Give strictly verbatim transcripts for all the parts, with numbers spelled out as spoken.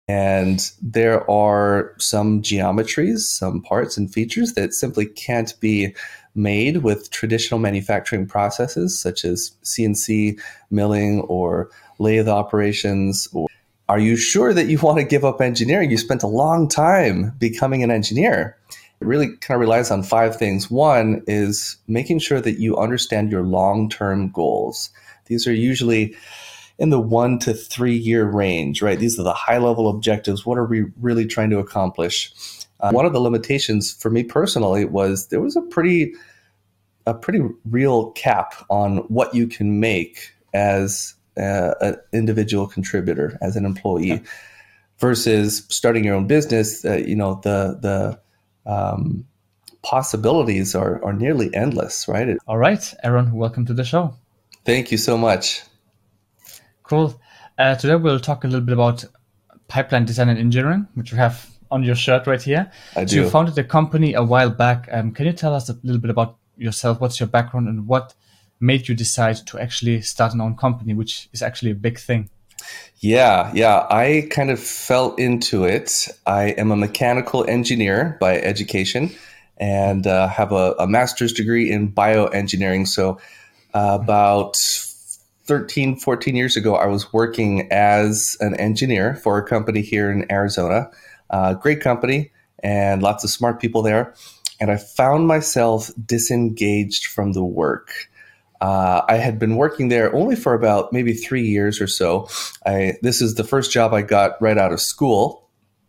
And there are some geometries, some parts and features that simply can't be made with traditional manufacturing processes such as C N C milling or lathe operations. Or are you sure that you want to give up engineering? You spent a long time becoming an engineer. It really kind of relies on five things. One is making sure that you understand your long-term goals. These are usually in the one to three year range, right? These are the high level objectives. What are we really trying to accomplish? Uh, one of the limitations for me personally was there was a pretty, a pretty real cap on what you can make as uh, an individual contributor, as an employee, okay. versus starting your own business. Uh, you know, the the um, possibilities are are nearly endless, right? All right, Aaron, welcome to the show. Thank you so much. Cool. Uh, today we'll talk a little bit about pipeline design and engineering, which you have on your shirt right here. I so do. You founded the company a while back. Um, can you tell us a little bit about yourself? What's your background and what made you decide to actually start an own company, which is actually a big thing? Yeah, yeah. I kind of fell into it. I am a mechanical engineer by education and uh, have a, a master's degree in bioengineering. So uh, about thirteen, fourteen years ago, I was working as an engineer for a company here in Arizona. Uh, great company and lots of smart people there. And I found myself disengaged from the work. Uh, I had been working there only for about maybe three years or so. I, this is the first job I got right out of school.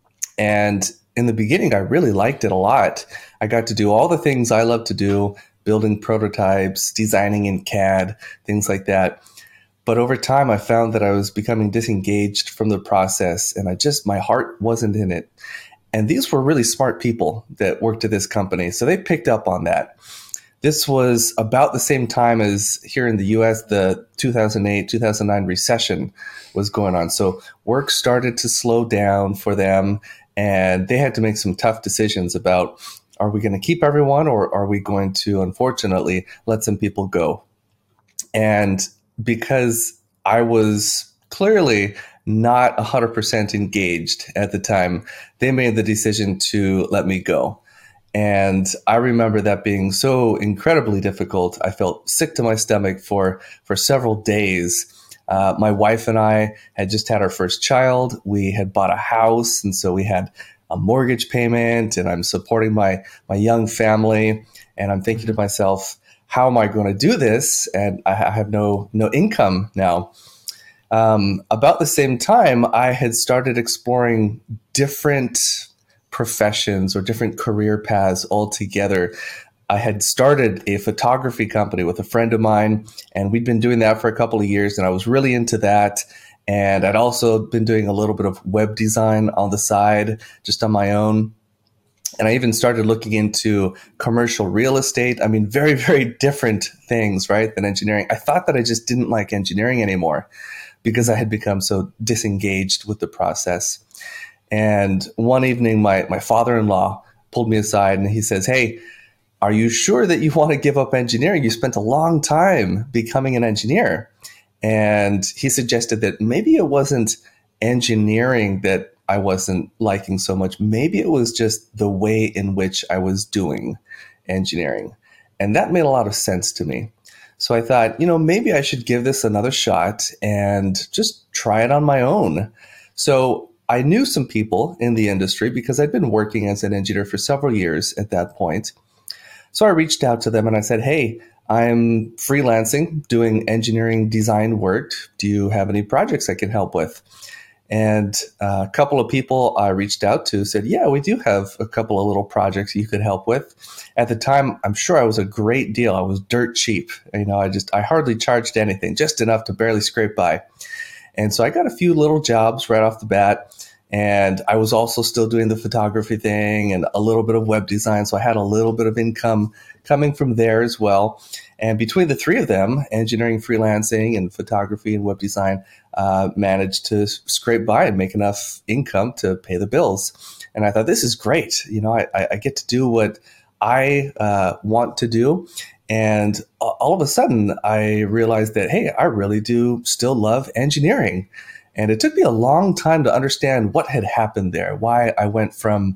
And in the beginning, I really liked it a lot. I got to do all the things I love to do, building prototypes, designing in C A D, things like that. But over time, I found that I was becoming disengaged from the process, and I just, my heart wasn't in it. And these were really smart people that worked at this company, so they picked up on that. This was about the same time as here in the U S, the two thousand eight, two thousand nine recession was going on. So work started to slow down for them, and they had to make some tough decisions about, are we going to keep everyone, or are we going to, unfortunately, let some people go? And because I was clearly not one hundred percent engaged at the time, they made the decision to let me go. And I remember that being so incredibly difficult. I felt sick to my stomach for, for several days. Uh, my wife and I had just had our first child. We had bought a house, and so we had a mortgage payment, and I'm supporting my, my young family. And I'm thinking to myself, how am I going to do this? And I have no no income now. Um, about the same time, I had started exploring different professions or different career paths altogether. I had started a photography company with a friend of mine, and we'd been doing that for a couple of years, and I was really into that. And I'd also been doing a little bit of web design on the side, just on my own. And I even started looking into commercial real estate. I mean, very, very different things, right, than engineering. I thought that I just didn't like engineering anymore because I had become so disengaged with the process. And one evening, my, my father-in-law pulled me aside and he says, hey, are you sure that you want to give up engineering? You spent a long time becoming an engineer. And he suggested that maybe it wasn't engineering that I wasn't liking so much. Maybe it was just the way in which I was doing engineering. And that made a lot of sense to me. So I thought, you know, maybe I should give this another shot and just try it on my own. So I knew some people in the industry because I'd been working as an engineer for several years at that point. So I reached out to them and I said, hey, I'm freelancing, doing engineering design work. Do you have any projects I can help with? And uh, a couple of people I reached out to said, yeah, we do have a couple of little projects you could help with. At the time, I'm sure I was a great deal. I was dirt cheap. You know, I just, I hardly charged anything, just enough to barely scrape by. And so I got a few little jobs right off the bat. And I was also still doing the photography thing and a little bit of web design. So I had a little bit of income coming from there as well. And between the three of them, engineering, freelancing, and photography and web design, uh, managed to scrape by and make enough income to pay the bills. And I thought, this is great. You know, I, I get to do what I uh, want to do. And all of a sudden, I realized that, hey, I really do still love engineering. And it took me a long time to understand what had happened there, why I went from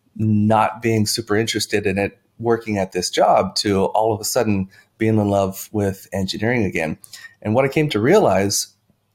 not being super interested in it, working at this job, to all of a sudden being in love with engineering again. And what I came to realize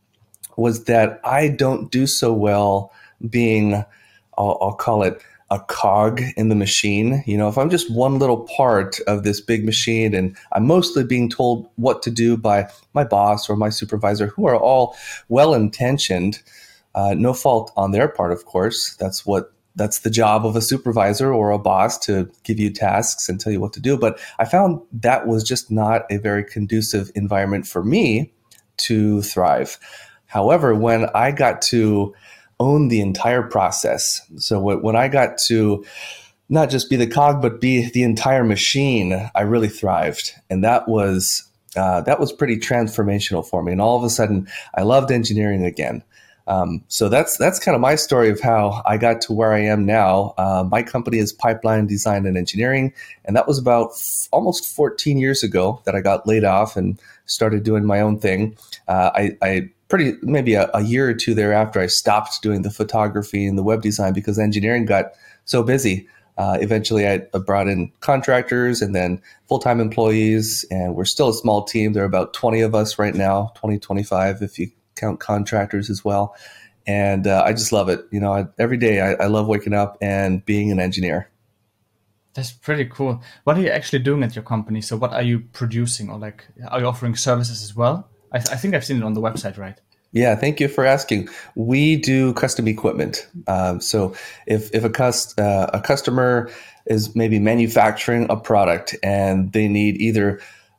was that I don't do so well being, I'll, I'll call it a cog in the machine. You know, if I'm just one little part of this big machine and I'm mostly being told what to do by my boss or my supervisor, who are all well-intentioned, uh, no fault on their part, of course. That's what That's the job of a supervisor or a boss, to give you tasks and tell you what to do. But I found that was just not a very conducive environment for me to thrive. However, when I got to own the entire process, so when I got to not just be the cog, but be the entire machine, I really thrived. And that was uh, that was pretty transformational for me. And all of a sudden, I loved engineering again. Um, so that's that's kind of my story of how I got to where I am now. Uh, my company is Pipeline Design and Engineering, and that was about f- almost fourteen years ago that I got laid off and started doing my own thing. Uh, I, I pretty maybe a, a year or two thereafter, I stopped doing the photography and the web design because engineering got so busy. Uh, eventually, I brought in contractors and then full-time employees, and we're still a small team. There are about twenty of us right now, twenty, twenty-five if you count contractors as well. And uh, I just love it. You know, I, every day I, I love waking up and being an engineer. That's pretty cool. What are you actually doing at your company? So what are you producing, or like, are you offering services as well? I, th- I think I've seen it on the website, right? Yeah, thank you for asking. We do custom equipment. Um, so if if a cust, uh, a customer is maybe manufacturing a product and they need either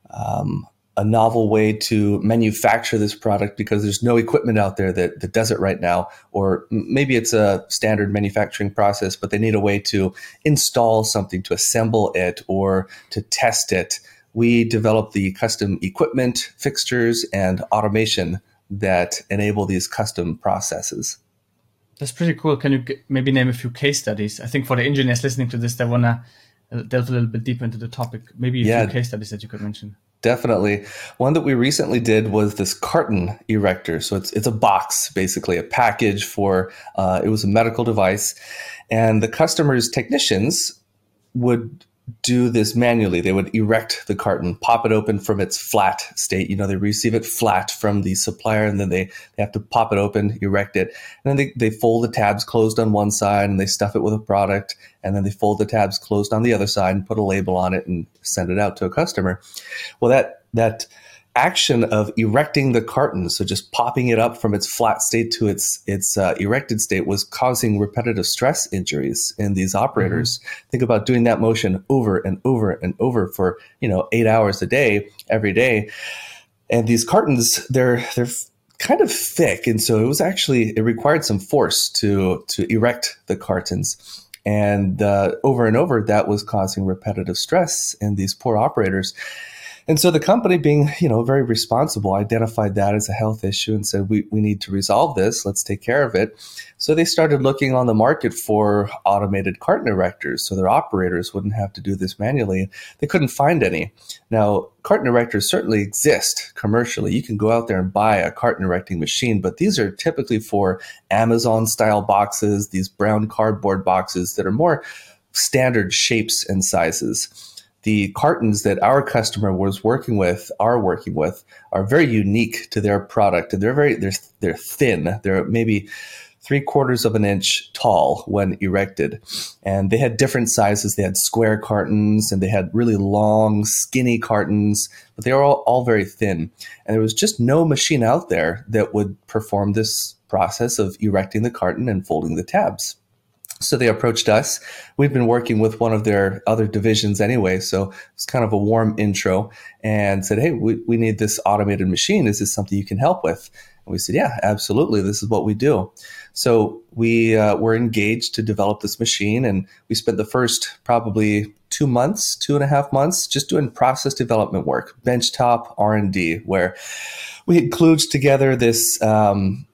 um, a novel way to manufacture this product because there's no equipment out there that, that does it right now, or maybe it's a standard manufacturing process, but they need a way to install something, to assemble it, or to test it. We develop the custom equipment, fixtures, and automation that enable these custom processes. That's pretty cool. Can you g- maybe name a few case studies? I think for the engineers listening to this, they want to delve a little bit deeper into the topic. Maybe a Yeah. few case studies that you could mention. Definitely. One that we recently did was this carton erector. So it's it's a box, basically, a package for, uh, it was a medical device. And the customer's technicians would do this manually. They would erect the carton, pop it open from its flat state. You know, they receive it flat from the supplier, and then they, they have to pop it open, erect it. And then they, they fold the tabs closed on one side and they stuff it with a product. And then they fold the tabs closed on the other side and put a label on it and send it out to a customer. Well, that that action of erecting the carton, so just popping it up from its flat state to its its uh, erected state, was causing repetitive stress injuries in these operators. Mm-hmm. Think about doing that motion over and over and over for, you know, eight hours a day, every day. And these cartons, they're they're kind of thick, and so it was actually it required some force to to erect the cartons. And uh, over and over, that was causing repetitive stress in these poor operators. And so the company, being, you know, very responsible, identified that as a health issue and said, we, we need to resolve this. Let's take care of it. So they started looking on the market for automated carton erectors so their operators wouldn't have to do this manually. They couldn't find any. Now, carton erectors certainly exist commercially. You can go out there and buy a carton erecting machine, but these are typically for Amazon-style boxes, these brown cardboard boxes that are more standard shapes and sizes. The cartons that our customer was working with, are working with, are very unique to their product, and they're very they're they're thin. They're maybe three quarters of an inch tall when erected, and they had different sizes. They had square cartons, and they had really long, skinny cartons, but they were all, all very thin. And there was just no machine out there that would perform this process of erecting the carton and folding the tabs. So they approached us. We've been working with one of their other divisions anyway, so it's kind of a warm intro, and said, hey, we, we need this automated machine. Is this something you can help with? And we said, yeah, absolutely. This is what we do. So we uh, were engaged to develop this machine, and we spent the first probably two months, two and a half months, just doing process development work, benchtop R and D, where we had kludged together this um,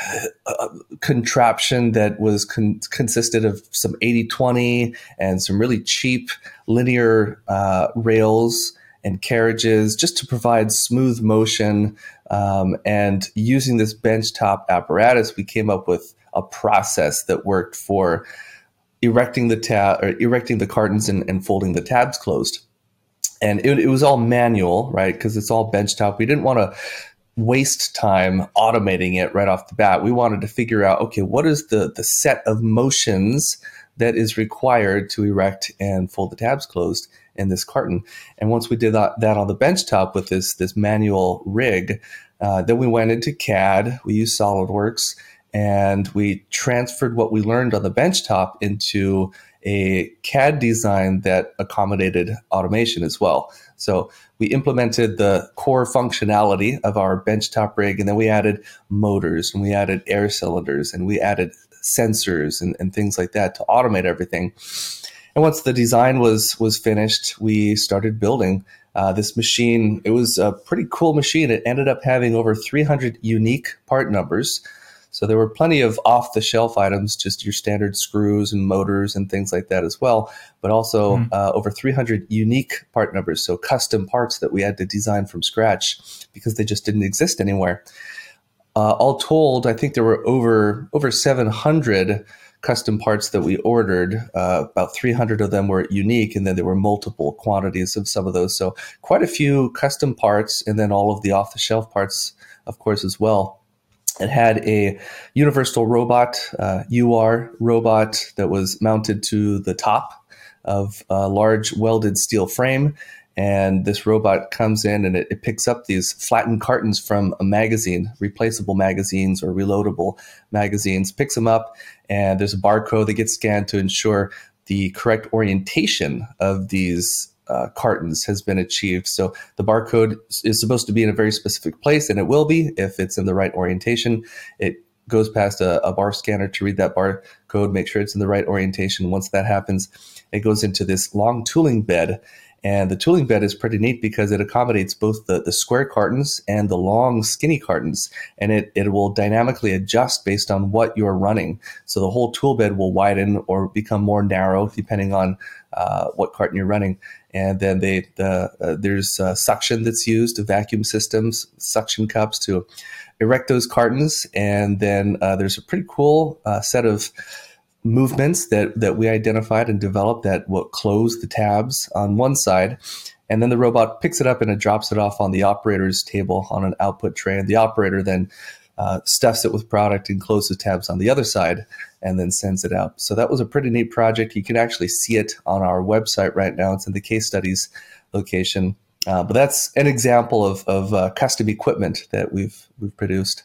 Uh, contraption that was con- consisted of some eighty twenty and some really cheap linear uh, rails and carriages just to provide smooth motion. Um, and using this benchtop apparatus, we came up with a process that worked for erecting the tab or erecting the cartons and, and folding the tabs closed. And it, it was all manual, right? Because it's all benchtop. We didn't want to waste time automating it right off the bat. We wanted to figure out, okay, what is the, the set of motions that is required to erect and fold the tabs closed in this carton? And once we did that, that on the benchtop with this, this manual rig, uh, then we went into C A D, we used SolidWorks, and we transferred what we learned on the benchtop into a C A D design that accommodated automation as well. So we implemented the core functionality of our benchtop rig, and then we added motors, and we added air cylinders, and we added sensors and, and things like that to automate everything. And once the design was was finished, we started building uh, this machine. It was a pretty cool machine. It ended up having over three hundred unique part numbers. So there were plenty of off-the-shelf items, just your standard screws and motors and things like that as well, but also mm. uh, over three hundred unique part numbers, so custom parts that we had to design from scratch because they just didn't exist anywhere. Uh, all told, I think there were over over seven hundred custom parts that we ordered. Uh, about three hundred of them were unique, and then there were multiple quantities of some of those. So quite a few custom parts, and then all of the off-the-shelf parts, of course, as well. It had a universal robot, uh, U R robot, that was mounted to the top of a large welded steel frame. And this robot comes in and it, it picks up these flattened cartons from a magazine, replaceable magazines or reloadable magazines, picks them up, and there's a barcode that gets scanned to ensure the correct orientation of these uh, cartons has been achieved. So the barcode is supposed to be in a very specific place, and it will be if it's in the right orientation. It goes past a, a bar scanner to read that barcode, make sure it's in the right orientation. Once that happens, it goes into this long tooling bed. And the tooling bed is pretty neat because it accommodates both the, the square cartons and the long skinny cartons. And it, it will dynamically adjust based on what you're running. So the whole tool bed will widen or become more narrow depending on uh, what carton you're running. And then they, the, uh, there's uh, suction that's used, vacuum systems, suction cups to erect those cartons. And then uh, there's a pretty cool uh, set of movements that, that we identified and developed that will close the tabs on one side. And then the robot picks it up and it drops it off on the operator's table on an output tray. And the operator then uh, stuffs it with product and closes the tabs on the other side and then sends it out. So that was a pretty neat project. You can actually see it on our website right now. It's in the case studies location. Uh, but that's an example of, of uh, custom equipment that we've we've produced.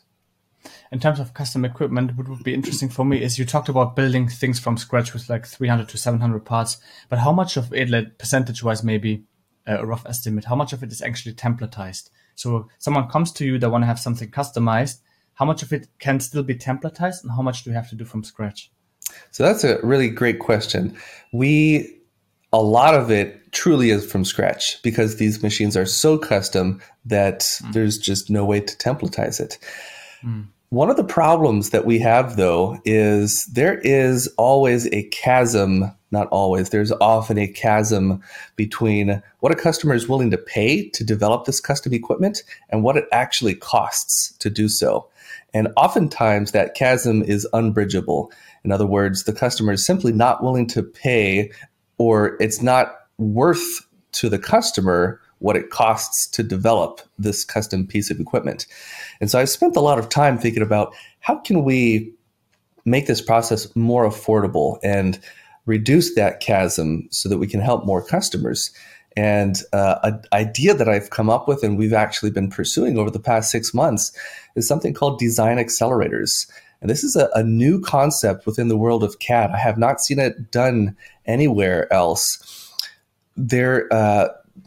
In terms of custom equipment, what would be interesting for me is you talked about building things from scratch with like three hundred to seven hundred parts, but how much of it, like percentage-wise, maybe a rough estimate, how much of it is actually templatized? So someone comes to you, they want to have something customized. How much of it can still be templatized, and how much do you have to do from scratch? So that's a really great question. We, a lot of it truly is from scratch because these machines are so custom that mm. there's just no way to templatize it. Mm. One of the problems that we have, though, is there is always a chasm, not always, there's often a chasm between what a customer is willing to pay to develop this custom equipment and what it actually costs to do so. And oftentimes that chasm is unbridgeable. In other words, the customer is simply not willing to pay, or it's not worth to the customer what it costs to develop this custom piece of equipment. And so I spent a lot of time thinking about how can we make this process more affordable and reduce that chasm so that we can help more customers. And uh, an idea that I've come up with and we've actually been pursuing over the past six months is something called design accelerators. And this is a, a new concept within the world of C A D. I have not seen it done anywhere else. They're uh,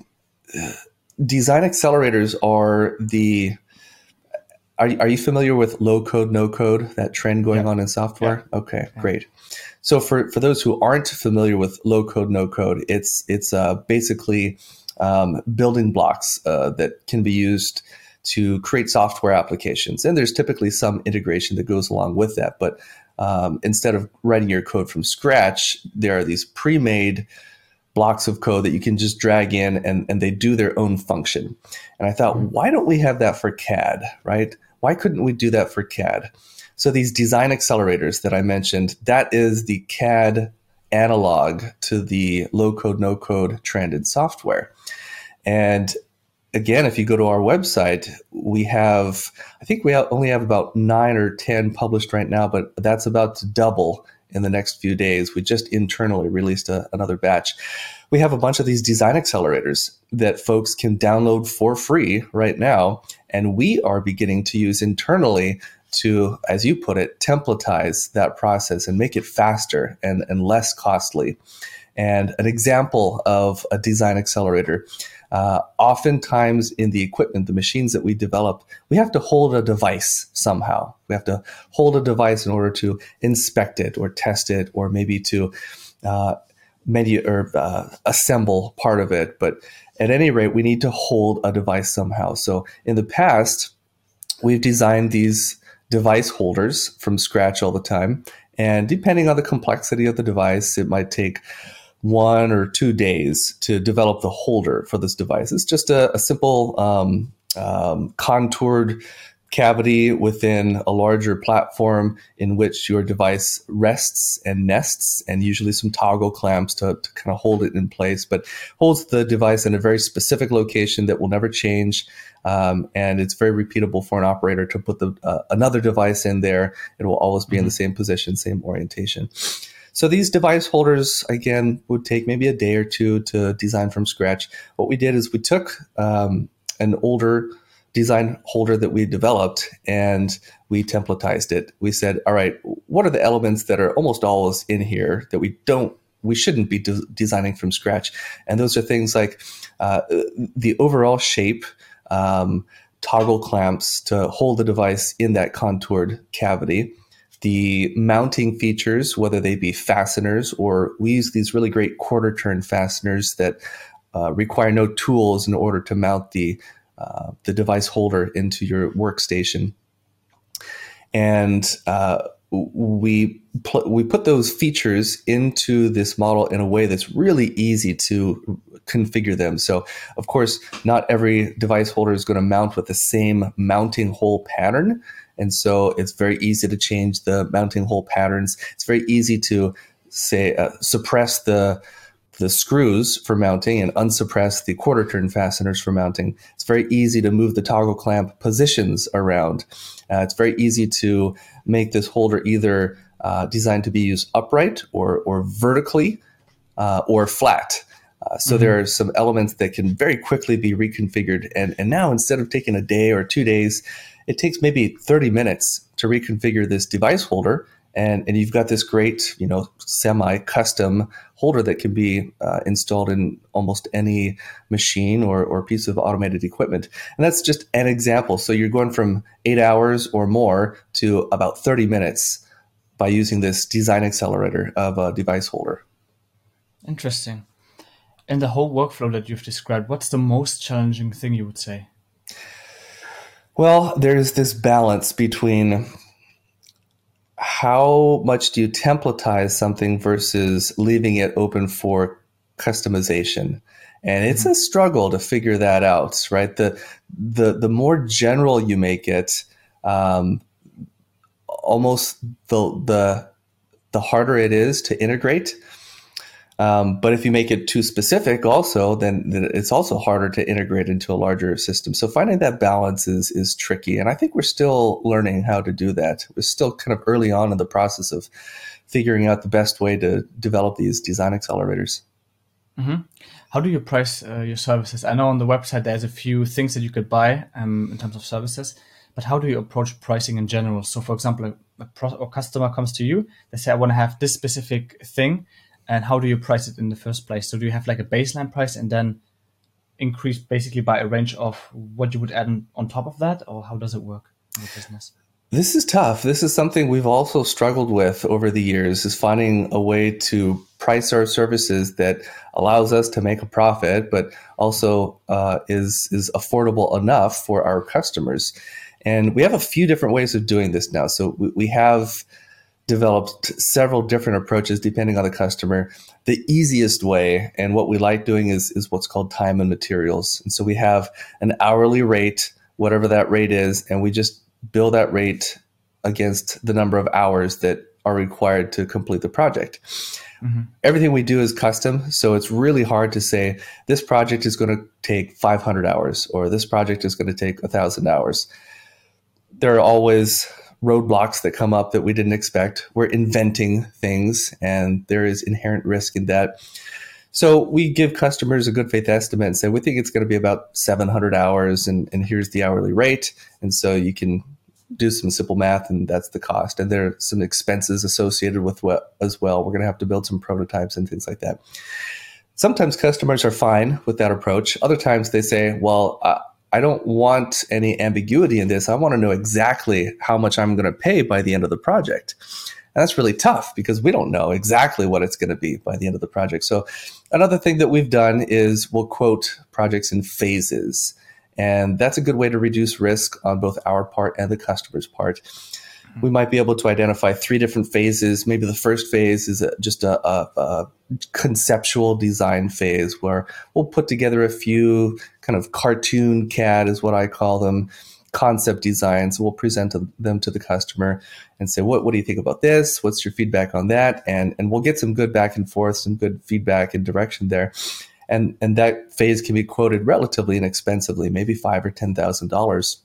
Design accelerators are the, are, are you familiar with low code, no code, that trend going yeah. on in software? Yeah. Okay, yeah. Great. So for, for those who aren't familiar with low code, no code, it's, it's uh, basically um, building blocks uh, that can be used to create software applications. And there's typically some integration that goes along with that. But um, instead of writing your code from scratch, there are these pre-made blocks of code that you can just drag in and, and they do their own function. And I thought, mm-hmm. why don't we have that for C A D, right? Why couldn't we do that for C A D? So these design accelerators that I mentioned, that is the C A D analog to the low-code, no-code trend in software. And again, if you go to our website, we have, I think we only have about nine or ten published right now, but that's about to double in the next few days. We just internally released a, another batch. We have a bunch of these design accelerators that folks can download for free right now. And we are beginning to use internally to, as you put it, templatize that process and make it faster and, and less costly. And an example of a design accelerator, uh, oftentimes in the equipment, the machines that we develop, we have to hold a device somehow. We have to hold a device in order to inspect it or test it, or maybe to uh, menu or uh, assemble part of it. But at any rate, we need to hold a device somehow. So in the past, we've designed these device holders from scratch all the time. And depending on the complexity of the device, it might take one or two days to develop the holder for this device. It's just a, a simple um, um, contoured cavity within a larger platform in which your device rests and nests, and usually some toggle clamps to, to kind of hold it in place, but holds the device in a very specific location that will never change. Um, and it's very repeatable for an operator to put the uh, another device in there. It will always be mm-hmm. in the same position, same orientation. So these device holders, again, would take maybe a day or two to design from scratch. What we did is we took um, an older design holder that we developed and we templatized it. We said, all right, what are the elements that are almost always in here that we don't, we shouldn't be de- designing from scratch? And those are things like uh, the overall shape, um, toggle clamps to hold the device in that contoured cavity, the mounting features, whether they be fasteners, or we use these really great quarter turn fasteners that uh, require no tools in order to mount the uh, the device holder into your workstation. And uh, we pl- we put those features into this model in a way that's really easy to configure them. So, of course, not every device holder is going to mount with the same mounting hole pattern. And so it's very easy to change the mounting hole patterns. It's very easy to say uh, suppress the the screws for mounting and unsuppress the quarter turn fasteners for mounting. It's very easy to move the toggle clamp positions around. Uh, it's very easy to make this holder either uh, designed to be used upright or or vertically uh, or flat. Uh, so mm-hmm. there are some elements that can very quickly be reconfigured. And, and now instead of taking a day or two days, it takes maybe thirty minutes to reconfigure this device holder. And, and you've got this great, you know, semi-custom holder that can be uh, installed in almost any machine or, or piece of automated equipment. And that's just an example. So you're going from eight hours or more to about thirty minutes by using this design accelerator of a device holder. Interesting. In the whole workflow that you've described, what's the most challenging thing you would say? Well, there's this balance between how much do you templatize something versus leaving it open for customization. And it's mm-hmm. a struggle to figure that out, right? The the the more general you make it, um, almost the the the harder it is to integrate. Um, but if you make it too specific also, then, then it's also harder to integrate into a larger system. So finding that balance is is tricky. And I think we're still learning how to do that. We're still kind of early on in the process of figuring out the best way to develop these design accelerators. Mm-hmm. How do you price uh, your services? I know on the website there's a few things that you could buy um, in terms of services, but how do you approach pricing in general? So for example, a, a, pro- a customer comes to you, they say, I want to have this specific thing. And how do you price it in the first place? So do you have like a baseline price and then increase basically by a range of what you would add on, on top of that? Or how does it work in the business? This is tough. This is something we've also struggled with over the years, is finding a way to price our services that allows us to make a profit, but also uh, is, is affordable enough for our customers. And we have a few different ways of doing this now. So we, we have developed several different approaches depending on the customer. The easiest way, and what we like doing, is, is what's called time and materials. And so we have an hourly rate, whatever that rate is, and we just bill that rate against the number of hours that are required to complete the project. Mm-hmm. Everything we do is custom, so it's really hard to say this project is going to take five hundred hours or this project is going to take one thousand hours. There are always roadblocks that come up that we didn't expect. We're inventing things, and there is inherent risk in that. So we give customers a good faith estimate and say, we think it's going to be about seven hundred hours, and, and here's the hourly rate. And so you can do some simple math, and that's the cost. And there are some expenses associated with what as well. We're going to have to build some prototypes and things like that. Sometimes customers are fine with that approach. Other times they say, well, uh, I don't want any ambiguity in this. I want to know exactly how much I'm going to pay by the end of the project. And that's really tough because we don't know exactly what it's going to be by the end of the project. So another thing that we've done is we'll quote projects in phases. And that's a good way to reduce risk on both our part and the customer's part. We might be able to identify three different phases. Maybe the first phase is a, just a, a, a conceptual design phase where we'll put together a few kind of cartoon C A D is what I call them, concept designs. We'll present to them to the customer and say, what, what do you think about this? What's your feedback on that? And, and we'll get some good back and forth, some good feedback and direction there. And, and that phase can be quoted relatively inexpensively, maybe five or ten thousand dollars.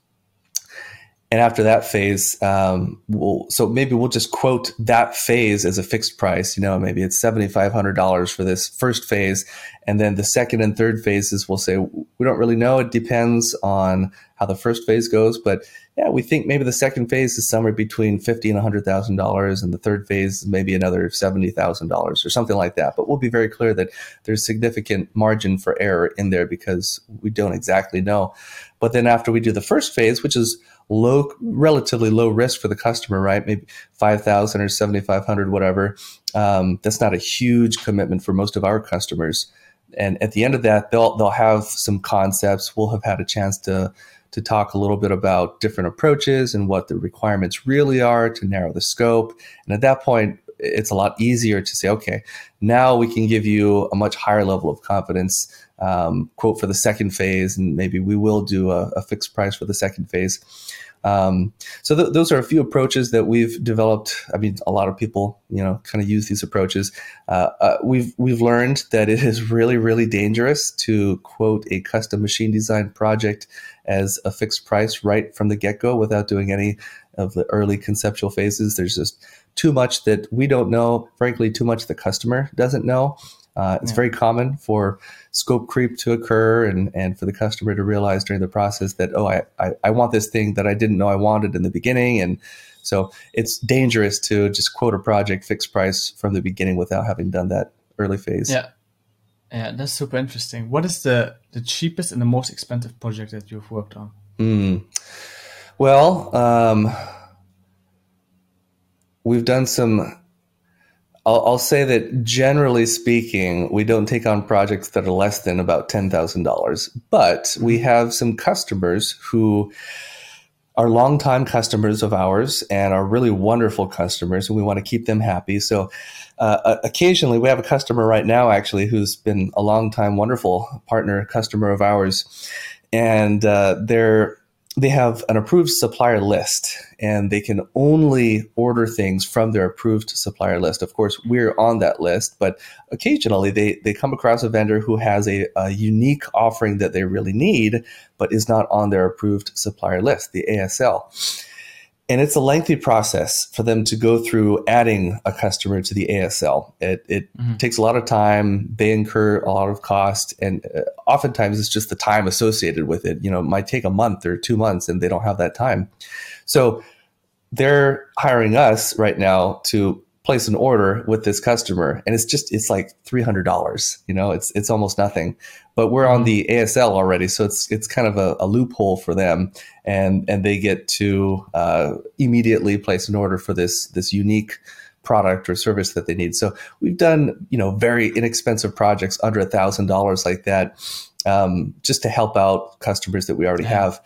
And after that phase, um, we'll, so maybe we'll just quote that phase as a fixed price. You know, maybe it's seven thousand five hundred dollars for this first phase. And then the second and third phases, we'll say, we don't really know. It depends on how the first phase goes. But yeah, we think maybe the second phase is somewhere between fifty thousand dollars and one hundred thousand dollars. And the third phase is maybe another seventy thousand dollars or something like that. But we'll be very clear that there's significant margin for error in there because we don't exactly know. But then after we do the first phase, which is low, relatively low risk for the customer, right? Maybe five thousand or seven thousand five hundred, whatever. Um, that's not a huge commitment for most of our customers. And at the end of that, they'll they'll have some concepts. We'll have had a chance to to talk a little bit about different approaches and what the requirements really are to narrow the scope. And at that point, it's a lot easier to say, okay, now we can give you a much higher level of confidence. Um, quote for the second phase, and maybe we will do a, a fixed price for the second phase. Um, so th- those are a few approaches that we've developed. I mean, a lot of people, you know, kind of use these approaches. Uh, uh, we've we've learned that it is really, really dangerous to quote a custom machine design project as a fixed price right from the get-go without doing any of the early conceptual phases. There's just too much that we don't know. Frankly, too much the customer doesn't know. Uh, it's yeah. very common for scope creep to occur and, and for the customer to realize during the process that, oh, I, I, I want this thing that I didn't know I wanted in the beginning. And so it's dangerous to just quote a project fixed price from the beginning without having done that early phase. Yeah, yeah, that's super interesting. What is the, the cheapest and the most expensive project that you've worked on? Mm. Well, um, we've done some... I'll, I'll say that generally speaking, we don't take on projects that are less than about ten thousand dollars. But we have some customers who are longtime customers of ours and are really wonderful customers, and we want to keep them happy. So uh, occasionally we have a customer right now, actually, who's been a longtime wonderful partner, customer of ours. And uh, they're they have an approved supplier list, and they can only order things from their approved supplier list. Of course, we're on that list, but occasionally they, they come across a vendor who has a, a unique offering that they really need, but is not on their approved supplier list, the A S L. And it's a lengthy process for them to go through adding a customer to the A S L. It, it mm-hmm. takes a lot of time. They incur a lot of cost. And uh, oftentimes it's just the time associated with it. You know, it might take a month or two months and they don't have that time. So they're hiring us right now to place an order with this customer. And it's just, it's like three hundred dollars. You know, it's it's almost nothing. But we're on the A S L already, so it's it's kind of a, a loophole for them, and and they get to uh, immediately place an order for this this unique product or service that they need. So we've done, you know, very inexpensive projects under a thousand dollars like that, um, just to help out customers that we already yeah. have.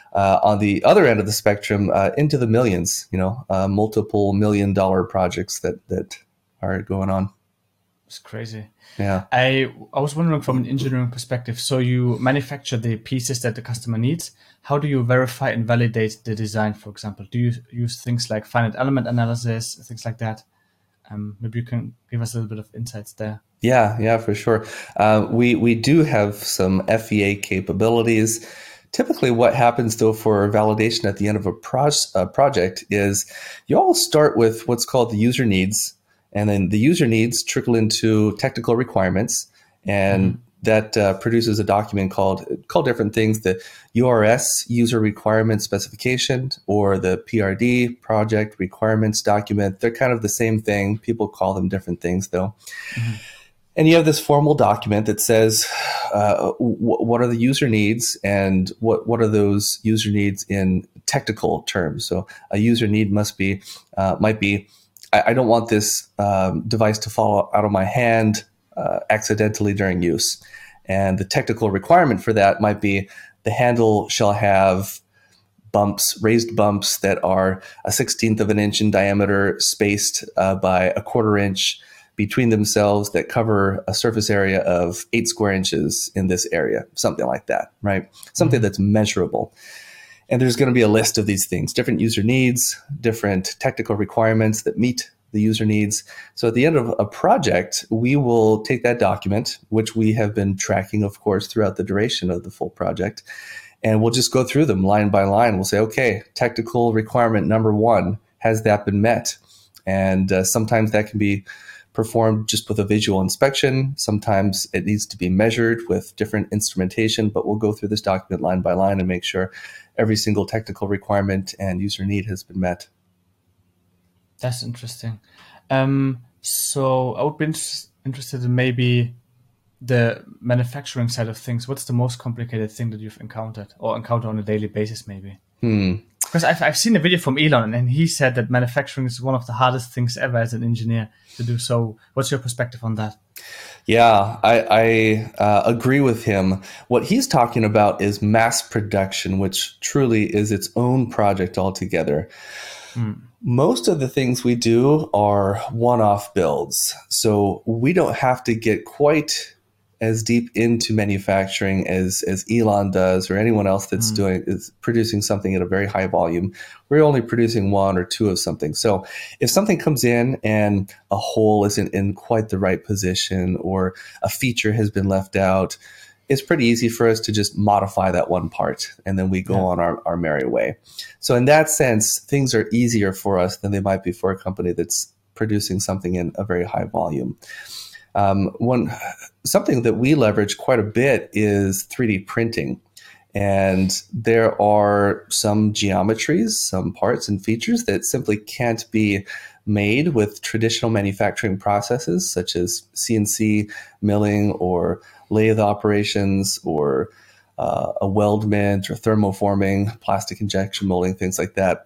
uh, on the other end of the spectrum, uh, into the millions, you know, uh, multiple million dollar projects that, that are going on. It's crazy. Yeah. I I was wondering from an engineering perspective, so you manufacture the pieces that the customer needs. How do you verify and validate the design, for example? Do you use things like finite element analysis, things like that? Um, maybe you can give us a little bit of insights there. Yeah, yeah, for sure. Uh, we, we do have some F E A capabilities. Typically what happens though for validation at the end of a, pro- a project is you all start with what's called the user needs. And then the user needs trickle into technical requirements, and mm-hmm. that uh, produces a document called called different things: the U R S, user requirement specification, or the P R D, project requirements document. They're kind of the same thing. People call them different things, though. Mm-hmm. And you have this formal document that says uh, w- what are the user needs, and what what are those user needs in technical terms. So a user need must be uh, might be, I don't want this um, device to fall out of my hand uh, accidentally during use. And the technical requirement for that might be the handle shall have bumps, raised bumps that are a sixteenth of an inch in diameter, spaced uh, by a quarter inch between themselves, that cover a surface area of eight square inches in this area, something like that, right? Something mm-hmm. that's measurable. And there's going to be a list of these things, different user needs, different technical requirements that meet the user needs. So at the end of a project, we will take that document, which we have been tracking, of course, throughout the duration of the full project, and we'll just go through them line by line. We'll say, okay, technical requirement number one, has that been met? And uh, sometimes that can be performed just with a visual inspection. Sometimes it needs to be measured with different instrumentation, but we'll go through this document line by line and make sure every single technical requirement and user need has been met. That's interesting. Um, so I would be inter- interested in maybe the manufacturing side of things. What's the most complicated thing that you've encountered or encounter on a daily basis, maybe? Hmm. Because I've, I've seen a video from Elon, and he said that manufacturing is one of the hardest things ever as an engineer to do. So what's your perspective on that? Yeah, I, I uh, agree with him. What he's talking about is mass production, which truly is its own project altogether. Hmm. Most of the things we do are one-off builds, so we don't have to get quite as deep into manufacturing as, as Elon does, or anyone else that's mm. doing is producing something at a very high volume. We're only producing one or two of something. So if something comes in and a hole isn't in quite the right position, or a feature has been left out, it's pretty easy for us to just modify that one part, and then we go yeah. on our, our merry way. So in that sense, things are easier for us than they might be for a company that's producing something in a very high volume. Um, one something that we leverage quite a bit is three D printing. And there are some geometries, some parts and features that simply can't be made with traditional manufacturing processes, such as C N C milling or lathe operations, or uh, a weldment or thermoforming, plastic injection molding, things like that.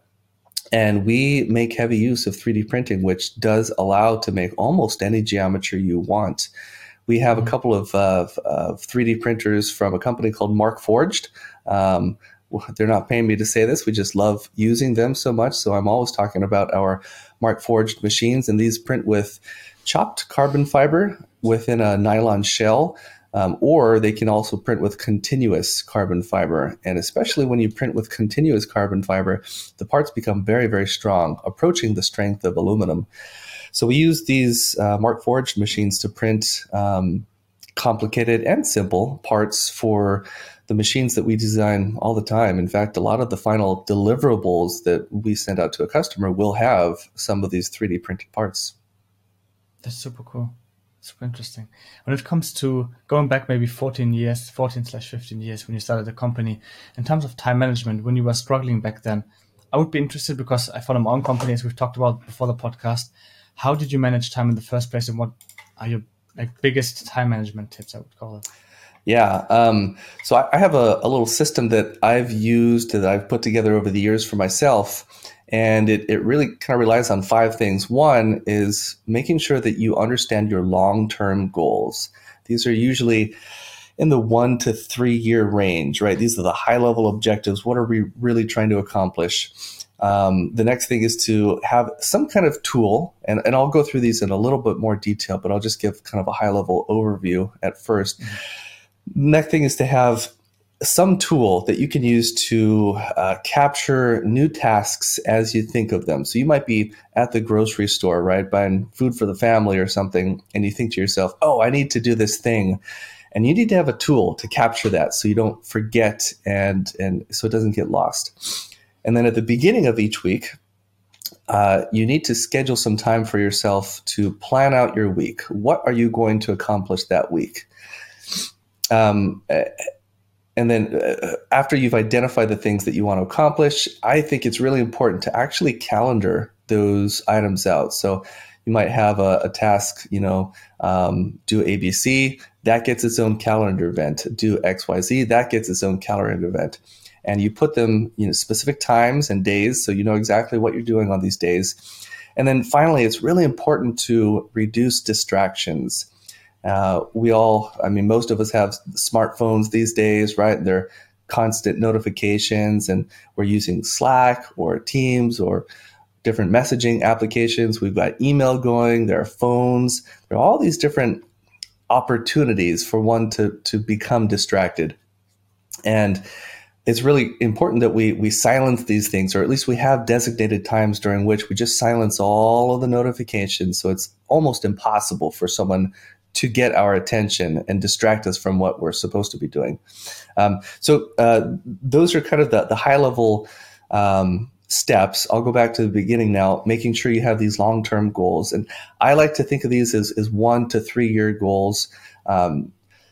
And we make heavy use of three D printing, which does allow to make almost any geometry you want. We have a couple of, uh, of three D printers from a company called Markforged. Um, they're not paying me to say this. We just love using them so much. So I'm always talking about our Markforged machines. And these print with chopped carbon fiber within a nylon shell. Um, or they can also print with continuous carbon fiber. And especially when you print with continuous carbon fiber, the parts become very, very strong, approaching the strength of aluminum. So we use these uh, Markforged machines to print um, complicated and simple parts for the machines that we design all the time. In fact, a lot of the final deliverables that we send out to a customer will have some of these three D printed parts. That's super cool. Super interesting. When it comes to going back maybe fourteen years, fourteen slash fifteen years when you started the company, in terms of time management, when you were struggling back then, I would be interested, because I follow my own company, as we've talked about before the podcast. How did you manage time in the first place, and what are your like biggest time management tips, I would call it? Yeah. Um, so I, I have a, a little system that I've used, that I've put together over the years for myself. And it, it really kind of relies on five things. One is making sure that you understand your long-term goals. These are usually, in the one to three year range, right? These are the high level objectives. What are we really trying to accomplish? Um, the next thing is to have some kind of tool, and, and I'll go through these in a little bit more detail, but I'll just give kind of a high level overview at first. Mm-hmm. Next thing is to have some tool that you can use to uh, capture new tasks as you think of them. So you might be at the grocery store, right, buying food for the family or something, and you think to yourself, oh, I need to do this thing. And you need to have a tool to capture that so you don't forget and, and so it doesn't get lost. And then at the beginning of each week, uh, you need to schedule some time for yourself to plan out your week. What are you going to accomplish that week? Um, and then uh, after you've identified the things that you want to accomplish, I think it's really important to actually calendar those items out. So you might have a, a task, you know, um, do A B C, that gets its own calendar event. Do X Y Z, that gets its own calendar event. And you put them, you know, specific times and days, so you know exactly what you're doing on these days. And then finally, it's really important to reduce distractions. Uh, we all, I mean, most of us have smartphones these days, right? They're constant notifications, and we're using Slack or Teams or different messaging applications. We've got email going, there are phones, there are all these different opportunities for one to, to become distracted. And it's really important that we we silence these things, or at least we have designated times during which we just silence all of the notifications. So it's almost impossible for someone to get our attention and distract us from what we're supposed to be doing. Um, so uh, those are kind of the, the high level um, steps. I'll go back to the beginning now, making sure you have these long-term goals. And I like to think of these as, as one to three year goals. Um,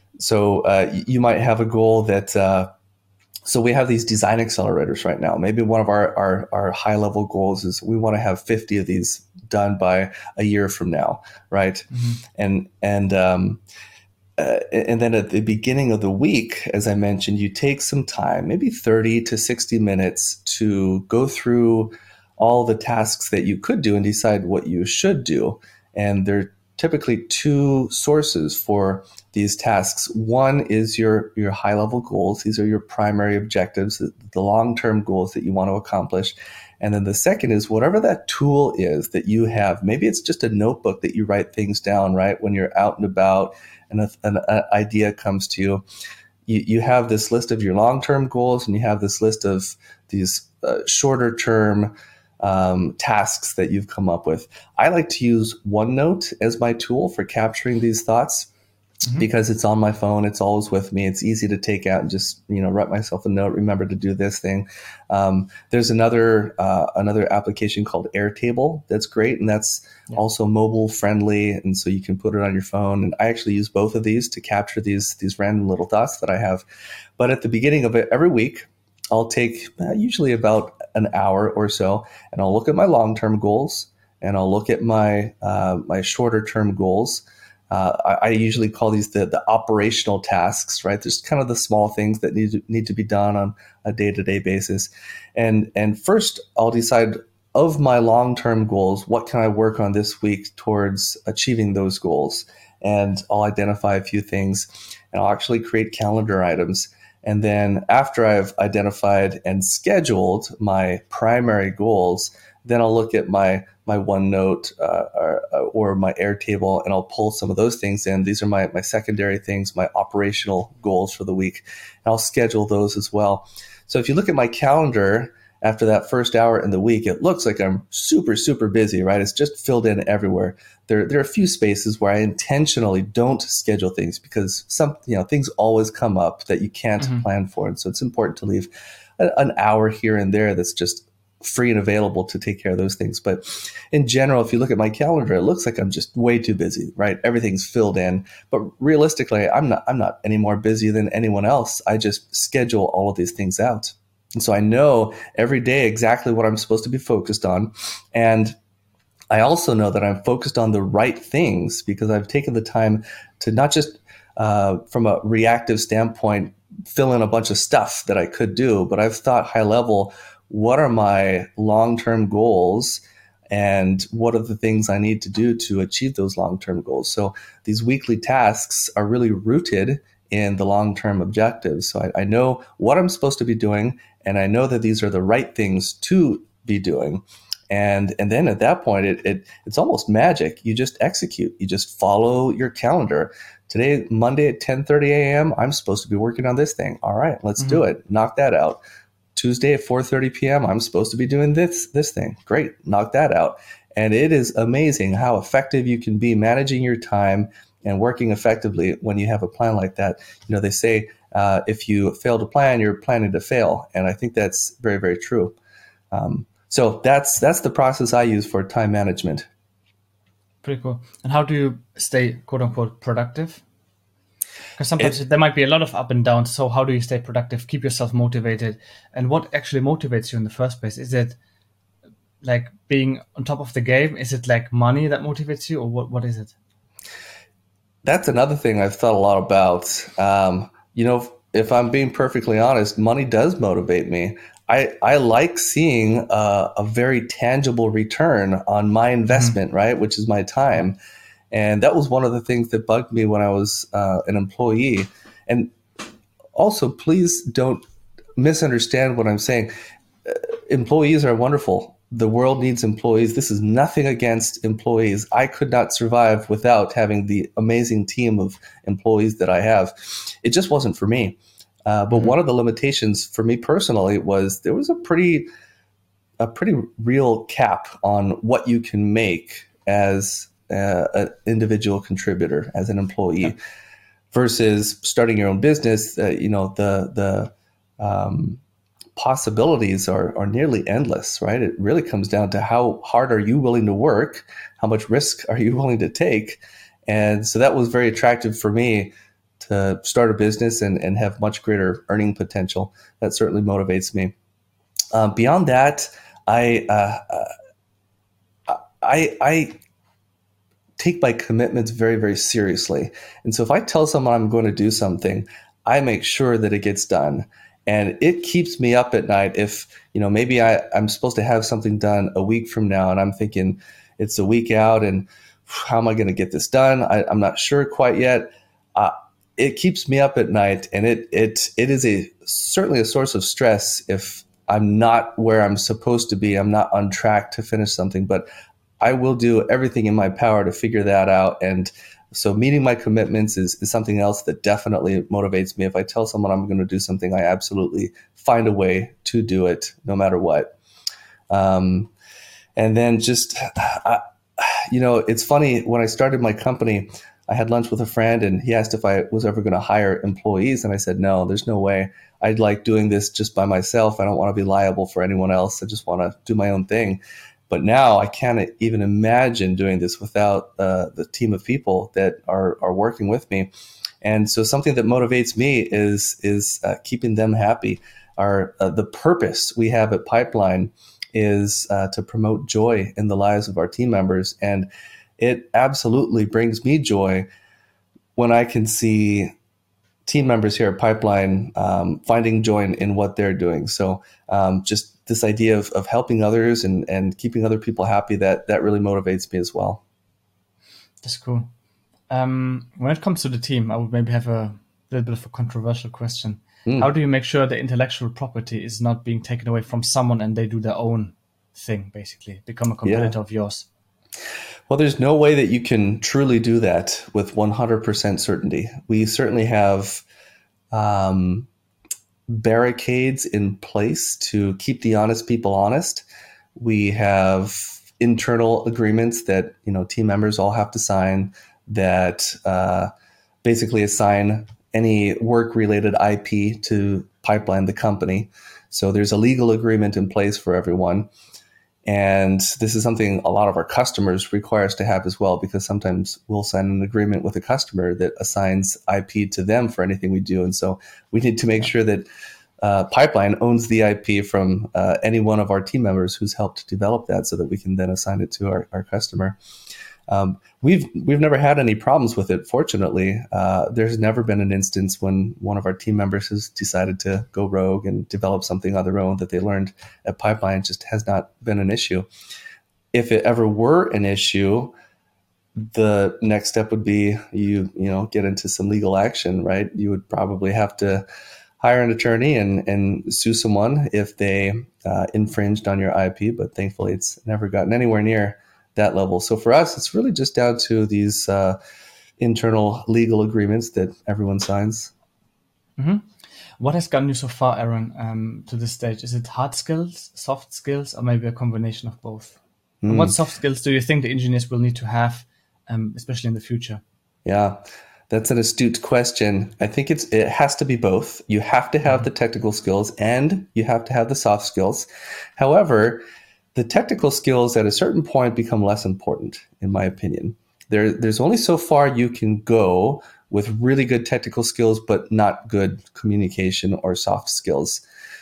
so uh, you might have a goal that, uh, So we have these design accelerators right now. Maybe one of our, our, our high level goals is we want to have fifty of these done by a year from now, right? Mm-hmm. And and um, uh, and then at the beginning of the week, as I mentioned, you take some time, maybe thirty to sixty minutes, to go through all the tasks that you could do and decide what you should do. And there typically two sources for these tasks. One is your, your high-level goals. These are your primary objectives, the, the long-term goals that you want to accomplish. And then the second is whatever that tool is that you have. Maybe it's just a notebook that you write things down, right? When you're out and about and a, an a idea comes to you, you, you have this list of your long-term goals, and you have this list of these uh, shorter-term Um, tasks that you've come up with. I like to use OneNote as my tool for capturing these thoughts, mm-hmm. because it's on my phone. It's always with me. It's easy to take out and just, you know, write myself a note, remember to do this thing. Um, there's another uh, another application called Airtable that's great, and that's yeah. also mobile friendly, and so you can put it on your phone. And I actually use both of these to capture these these random little thoughts that I have. But at the beginning of it, every week, I'll take uh, usually about an hour or so, and I'll look at my long-term goals, and I'll look at my uh, my shorter-term goals. Uh, I, I usually call these the, the operational tasks, right? There's kind of the small things that need to, need to be done on a day-to-day basis. And and first, I'll decide of my long-term goals, what can I work on this week towards achieving those goals? And I'll identify a few things, and I'll actually create calendar items. And then after I've identified and scheduled my primary goals, then I'll look at my my OneNote uh, or, or my Airtable, and I'll pull some of those things in. These are my, my secondary things, my operational goals for the week. And I'll schedule those as well. So if you look at my calendar after that first hour in the week, it looks like I'm super, super busy, right? It's just filled in everywhere. There, there are a few spaces where I intentionally don't schedule things because some, you know, things always come up that you can't mm-hmm. plan for. And so it's important to leave a, an hour here and there that's just free and available to take care of those things. But in general, if you look at my calendar, it looks like I'm just way too busy, right? Everything's filled in. But realistically, I'm not, I'm not any more busy than anyone else. I just schedule all of these things out. And so I know every day exactly what I'm supposed to be focused on. And I also know that I'm focused on the right things because I've taken the time to not just uh, from a reactive standpoint, fill in a bunch of stuff that I could do, but I've thought high level, what are my long-term goals and what are the things I need to do to achieve those long-term goals? So these weekly tasks are really rooted in the long-term objectives. So I, I know what I'm supposed to be doing, and I know that these are the right things to be doing. And and then at that point, it, it it's almost magic. You just execute. You just follow your calendar. Today, Monday at ten thirty a.m., I'm supposed to be working on this thing. All right, let's mm-hmm. do it. Knock that out. Tuesday at four thirty p.m., I'm supposed to be doing this this thing. Great, knock that out. And it is amazing how effective you can be managing your time and working effectively when you have a plan like that. You know, they say uh, if you fail to plan, you're planning to fail. And I think that's very, very true. Um, so that's that's the process I use for time management. Pretty cool. And how do you stay, quote unquote, productive? Because sometimes it, there might be a lot of up and downs. So how do you stay productive, keep yourself motivated? And what actually motivates you in the first place? Is it like being on top of the game? Is it like money that motivates you, or what? What is it? That's another thing I've thought a lot about. Um, you know, if I'm being perfectly honest, money does motivate me. I, I like seeing uh, a very tangible return on my investment, mm-hmm. right, which is my time. And that was one of the things that bugged me when I was uh, an employee. And also, please don't misunderstand what I'm saying. Uh, employees are wonderful. The world needs employees. This is nothing against employees. I could not survive without having the amazing team of employees that I have. It just wasn't for me. Uh, but mm-hmm. one of the limitations for me personally was there was a pretty, a pretty real cap on what you can make as uh, an individual contributor, as an employee, yeah. versus starting your own business. Uh, you know, the the um, possibilities are are nearly endless, right? It really comes down to how hard are you willing to work, how much risk are you willing to take, and so that was very attractive for me. To start a business and, and have much greater earning potential. That certainly motivates me. Um, beyond that, I, uh, uh, I I take my commitments very, very seriously. And so if I tell someone I'm going to do something, I make sure that it gets done. And it keeps me up at night if, you know, maybe I, I'm supposed to have something done a week from now and I'm thinking it's a week out and how am I going to get this done? I, I'm not sure quite yet. Uh, It keeps me up at night, and it it it is a certainly a source of stress if I'm not where I'm supposed to be. I'm not on track to finish something, but I will do everything in my power to figure that out. And so meeting my commitments is, is something else that definitely motivates me. If I tell someone I'm going to do something, I absolutely find a way to do it no matter what. Um, and then just, I, you know, it's funny, when I started my company, I had lunch with a friend and he asked if I was ever going to hire employees. And I said, no, there's no way. I'd like doing this just by myself. I don't want to be liable for anyone else. I just want to do my own thing. But now I can't even imagine doing this without uh, the team of people that are, are working with me. And so something that motivates me is, is uh, keeping them happy. Our, uh, the purpose we have at Pipeline is uh, to promote joy in the lives of our team members. And it absolutely brings me joy when I can see team members here at Pipeline um, finding joy in, in what they're doing. So um, just this idea of, of helping others and, and keeping other people happy, that, that really motivates me as well. That's cool. Um, when it comes to the team, I would maybe have a little bit of a controversial question. Mm. How do you make sure the intellectual property is not being taken away from someone and they do their own thing, basically, become a competitor yeah. of yours? Well, there's no way that you can truly do that with one hundred percent certainty. We certainly have um, barricades in place to keep the honest people honest. We have internal agreements that, you know, team members all have to sign that uh, basically assign any work-related I P to Pipeline, the company. So there's a legal agreement in place for everyone. And this is something a lot of our customers require us to have as well, because sometimes we'll sign an agreement with a customer that assigns I P to them for anything we do. And so we need to make sure that uh, Pipeline owns the I P from uh, any one of our team members who's helped develop that so that we can then assign it to our, our customer. Um, we've we've never had any problems with it, fortunately. Uh, there's never been an instance when one of our team members has decided to go rogue and develop something on their own that they learned at Pipeline. It just has not been an issue. If it ever were an issue, the next step would be you, you know, get into some legal action, right? You would probably have to hire an attorney and, and sue someone if they uh, infringed on your I P, but thankfully it's never gotten anywhere near that level. So for us, it's really just down to these uh, internal legal agreements that everyone signs. Mm-hmm. What has gotten you so far, Aaron, um, to this stage? Is it hard skills, soft skills, or maybe a combination of both? Mm. And what soft skills do you think the engineers will need to have, um, especially in the future? Yeah, that's an astute question. I think it's it has to be both. You have to have mm-hmm. the technical skills and you have to have the soft skills. However, the technical skills at a certain point become less important, in my opinion. There, there's only so far you can go with really good technical skills, but not good communication or soft skills.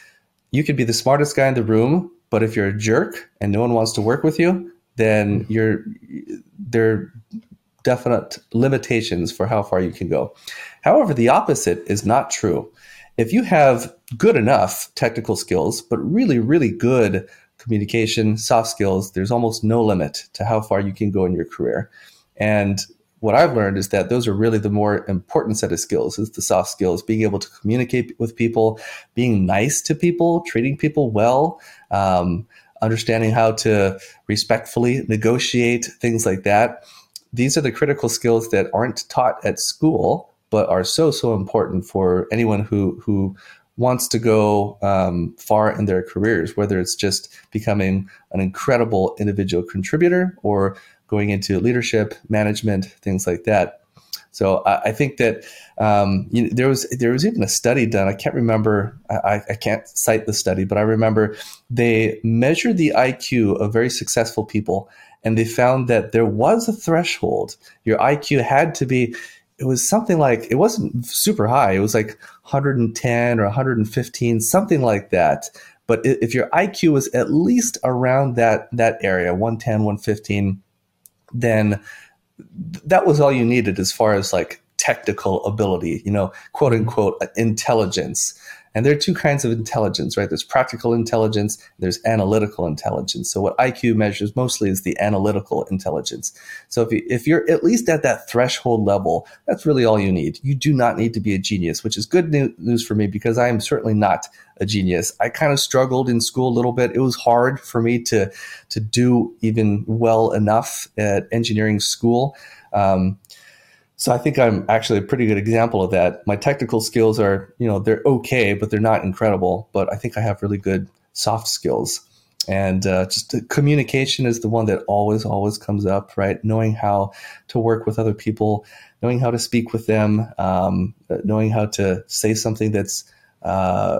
You could be the smartest guy in the room, but if you're a jerk and no one wants to work with you, then you're there are definite limitations for how far you can go. However, the opposite is not true. If you have good enough technical skills, but really, really good communication, soft skills, there's almost no limit to how far you can go in your career. And what I've learned is that those are really the more important set of skills, is the soft skills, being able to communicate with people, being nice to people, treating people well, um, understanding how to respectfully negotiate, things like that. These are the critical skills that aren't taught at school, but are so, so important for anyone who, who wants to go um, far in their careers, whether it's just becoming an incredible individual contributor or going into leadership, management, things like that. So I, I think that um, you know, there was there was even a study done. I can't remember. I, I can't cite the study, but I remember they measured the I Q of very successful people, and they found that there was a threshold. Your I Q had to be. It was something like, it wasn't super high. It was like one hundred ten or one hundred fifteen, something like that. But if your I Q was at least around that that area, one ten, one fifteen, then that was all you needed as far as like technical ability, you know, quote unquote, intelligence. And there are two kinds of intelligence, right? There's practical intelligence, there's analytical intelligence. So what I Q measures mostly is the analytical intelligence. So if, you, if you're at least at that threshold level, that's really all you need. You do not need to be a genius, which is good news for me because I am certainly not a genius. I kind of struggled in school a little bit. It was hard for me to, to do even well enough at engineering school. Um, So I think I'm actually a pretty good example of that. My technical skills are, you know, they're okay, but they're not incredible. But I think I have really good soft skills. And uh, just the communication is the one that always, always comes up, right? Knowing how to work with other people, knowing how to speak with them, um, knowing how to say something that's uh,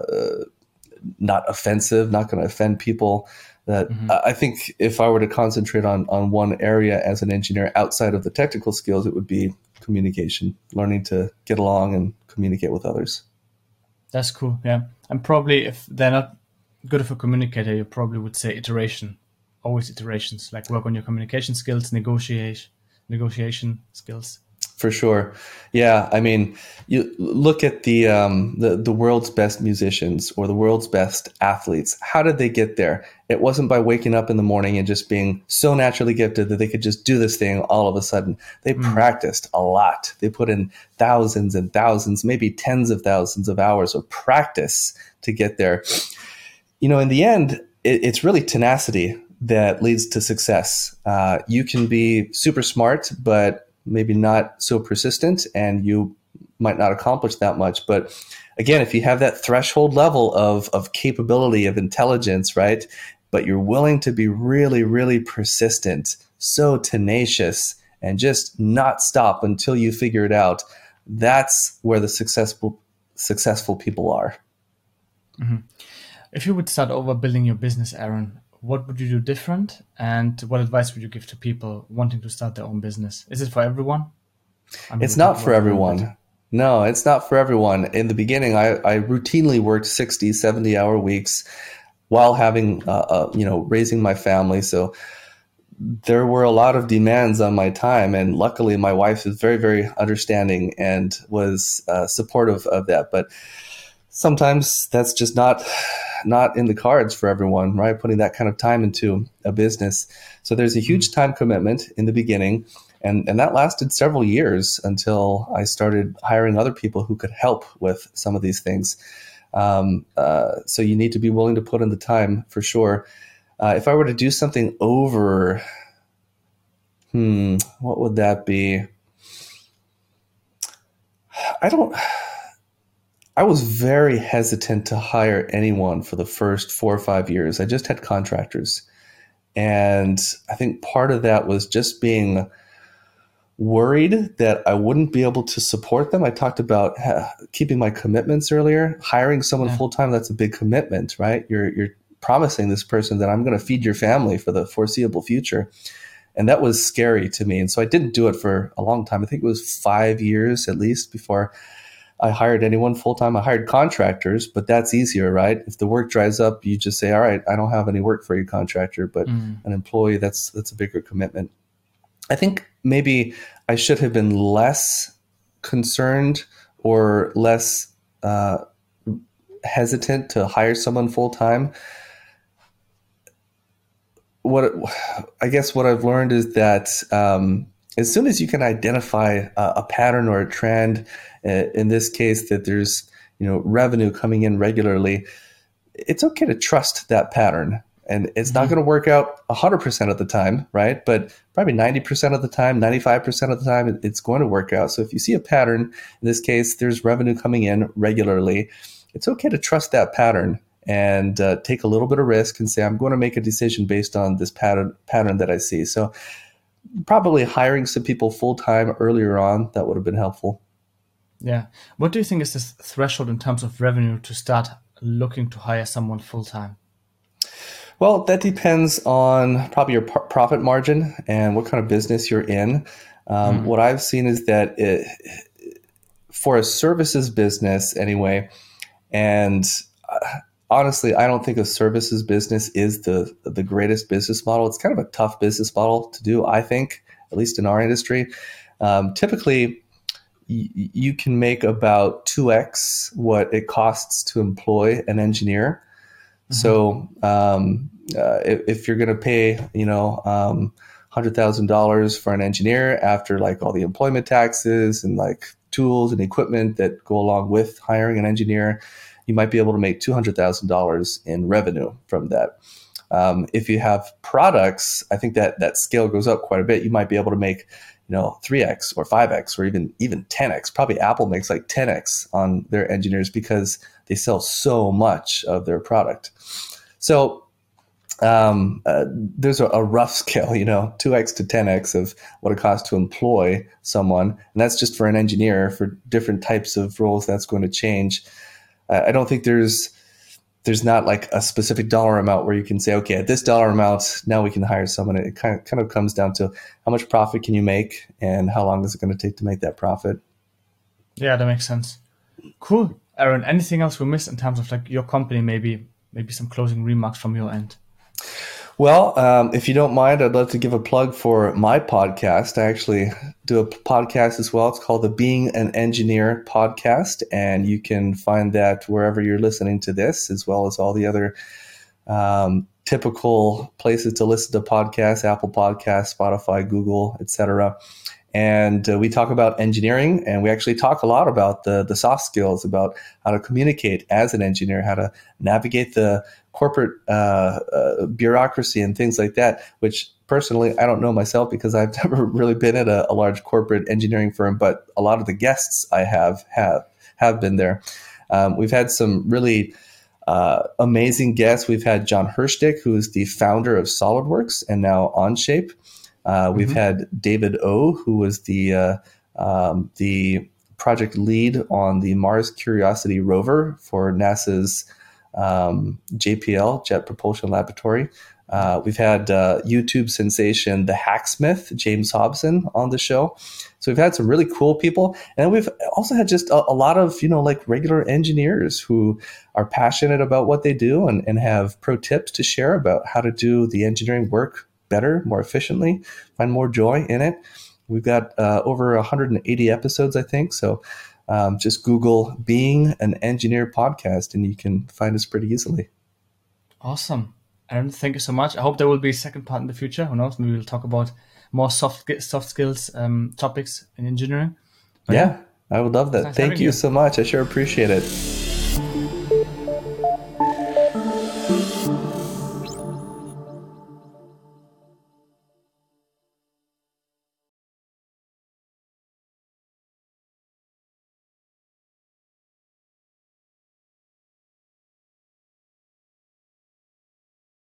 not offensive, not going to offend people. That mm-hmm. I think if I were to concentrate on, on one area as an engineer outside of the technical skills, it would be communication, learning to get along and communicate with others. That's cool. Yeah. And probably if they're not good of a communicator, you probably would say iteration, always iterations, like work on your communication skills, negotiate, negotiation skills. For sure. Yeah. I mean, you look at the, um, the, the world's best musicians or the world's best athletes. How did they get there? It wasn't by waking up in the morning and just being so naturally gifted that they could just do this thing all of a sudden. They mm. practiced a lot. They put in thousands and thousands, maybe tens of thousands of hours of practice to get there. You know, in the end, it, it's really tenacity that leads to success. Uh, you can be super smart, but maybe not so persistent, and you might not accomplish that much. But again, if you have that threshold level of, of capability, of intelligence, right, but you're willing to be really, really persistent, so tenacious, and just not stop until you figure it out, that's where the successful successful people are. Mm-hmm. If you would start over building your business, Aaron, what would you do different? And what advice would you give to people wanting to start their own business? Is it for everyone? I mean, it's not for everyone. No, it's not for everyone. In the beginning, I, I routinely worked sixty, seventy hour weeks while having, uh, uh, you know, raising my family. So there were a lot of demands on my time. And luckily, my wife is very, very understanding and was uh, supportive of that. But sometimes that's just not not in the cards for everyone, right? Putting that kind of time into a business. So there's a huge time commitment in the beginning. And, and that lasted several years until I started hiring other people who could help with some of these things. Um, uh, so you need to be willing to put in the time for sure. Uh, if I were to do something over, hmm, what would that be? I don't, I was very hesitant to hire anyone for the first four or five years. I just had contractors. And I think part of that was just being worried that I wouldn't be able to support them. I talked about uh, keeping my commitments earlier. Hiring someone Yeah. full-time, that's a big commitment, right? You're, you're promising this person that I'm going to feed your family for the foreseeable future. And that was scary to me. And so I didn't do it for a long time. I think it was five years at least before I hired anyone full-time. I hired contractors, but that's easier, right? If the work dries up, you just say, all right, I don't have any work for you, contractor. But mm. an employee, that's that's a bigger commitment. I think maybe I should have been less concerned or less uh, hesitant to hire someone full-time. What I guess what I've learned is that um, as soon as you can identify a, a pattern or a trend, uh, in this case that there's you know revenue coming in regularly, it's okay to trust that pattern. And it's mm-hmm. not going to work out one hundred percent of the time, right? But probably ninety percent of the time, ninety-five percent of the time, it's going to work out. So if you see a pattern, in this case, there's revenue coming in regularly, it's okay to trust that pattern and uh, take a little bit of risk and say, I'm going to make a decision based on this pattern pattern that I see. So probably hiring some people full-time earlier on, that would have been helpful. Yeah. What do you think is this threshold in terms of revenue to start looking to hire someone full-time? Well, that depends on probably your p- profit margin and what kind of business you're in. Um, mm. What I've seen is that it, for a services business anyway, and uh, honestly, I don't think a services business is the the greatest business model. It's kind of a tough business model to do, I think, at least in our industry. Um, typically, y- you can make about two x what it costs to employ an engineer. So um, uh, if, if you're going to pay, you know, um, one hundred thousand dollars for an engineer after like all the employment taxes and like tools and equipment that go along with hiring an engineer, you might be able to make two hundred thousand dollars in revenue from that. Um, if you have products, I think that that scale goes up quite a bit. You might be able to make, you know, three x or five x or even even ten x. Probably Apple makes like ten x on their engineers because they sell so much of their product. So um, uh, there's a, a rough scale, you know, two x to ten x of what it costs to employ someone. And that's just for an engineer. For different types of roles, that's going to change. Uh, I don't think there's there's not like a specific dollar amount where you can say, okay, at this dollar amount, now we can hire someone. It kind of, kind of comes down to how much profit can you make and how long is it going to take to make that profit. Yeah, that makes sense. Cool. Aaron, anything else we missed in terms of like your company, maybe maybe some closing remarks from your end? Well, um, if you don't mind, I'd love to give a plug for my podcast. I actually do a podcast as well. It's called the Being an Engineer podcast, and you can find that wherever you're listening to this, as well as all the other um, typical places to listen to podcasts, Apple Podcasts, Spotify, Google, et cetera. And uh, we talk about engineering, and we actually talk a lot about the, the soft skills, about how to communicate as an engineer, how to navigate the corporate uh, uh, bureaucracy and things like that, which personally, I don't know myself because I've never really been at a, a large corporate engineering firm, but a lot of the guests I have have, have been there. Um, we've had some really uh, amazing guests. We've had John Hirschdick, who is the founder of SolidWorks and now Onshape. Uh, we've mm-hmm. had David O, who was the uh, um, the project lead on the Mars Curiosity rover for NASA's um, J P L, Jet Propulsion Laboratory. Uh, we've had uh, YouTube sensation The Hacksmith, James Hobson, on the show. So we've had some really cool people. And we've also had just a, a lot of, you know, like regular engineers who are passionate about what they do and, and have pro tips to share about how to do the engineering work better, more efficiently, find more joy in it. We've got uh, over one hundred eighty episodes, I think. So um, just Google Being an Engineer podcast and you can find us pretty easily. Awesome. Aaron, thank you so much. I hope there will be a second part in the future. Who knows? Maybe we'll talk about more soft soft skills um, topics in engineering. But yeah, yeah, I would love that. Nice Thank you, you so much. I sure appreciate it.